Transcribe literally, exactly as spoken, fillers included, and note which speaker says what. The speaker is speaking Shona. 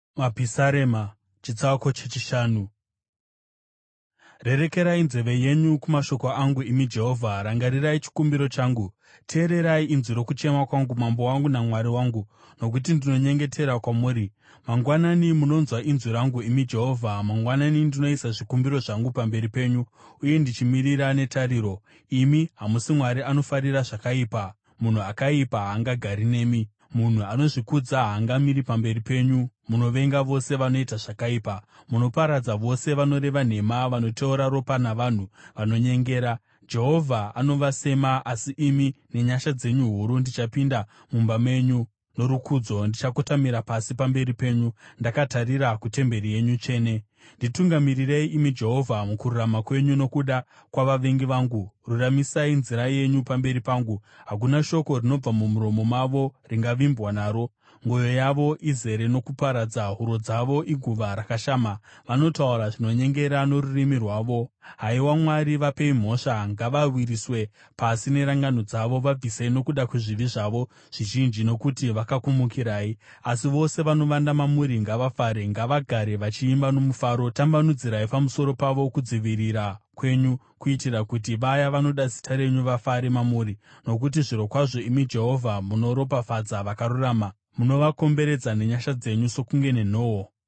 Speaker 1: Mapisarema chitsauko chechishanu. Rerekerai nzeve yenyu kumashoko angu, imi Jehovha. Rangarirai chikumbiro changu. Teererai inzwi rokuchema kwangu, Mambo wangu naMwari wangu, nokuti ndinonyengetera kwamuri. Mangwanani munonzwa inzwi rangu, imi Jehovha. Mangwanani ndinoisa zvikumbiro zvangu pamberi penyu, uye ndichimirira netariro. Imi hamusi Mwari anofarira zvakaipa; munhu akaipa haangagari nemi. Munhu anozvikudza haangamiri pamberi penyu. Munovenga vose vanoita zvakaipa; munoparadza vose vanoreva nhema, vanoteura ropa navanhu vanonyengera. Jehovha anovasema, asi imi nenyasha dzenyu huru ndichapinda mumba menyu. Norukudzo ndichakotamira pasi pamberi penyu, ndakatarira kutemberi yenyu tsvene. Nditungamirirei, imi Jehovha, mukururama kwenyu nokuda kwavavengi vangu. Ruramisai nzira yenyu pamberi pangu. Hakuna shoko rinobva mumuromo mavo ringavimbwa naro. Mwoyo yavo izere nokuparadza, huro dzavo iguva rakashama. Vanotaura zvinonyengera norurimi rwavo. Haiwa Mwari, vapei mhosva; ngavawisirwe pasi nerangano dzavo. Vabvisei nokuda kwezvivi zvavo zvizhinji, nokuti vakakumukirai. Asi vose vanovanda mamuri ngavafare; ngavagare vachiimba nomufaro. Tambanudzirai pamusoro pavo kudzivirira kwenyu, kuitira kuti vaya vanoda zita renyu vafare mamuri. Nokuti zvirokwazvo, imi Jehovha, munoropafadza vakarurama; munovakomberedza nenyasha dzenyu sokunge nenhoo.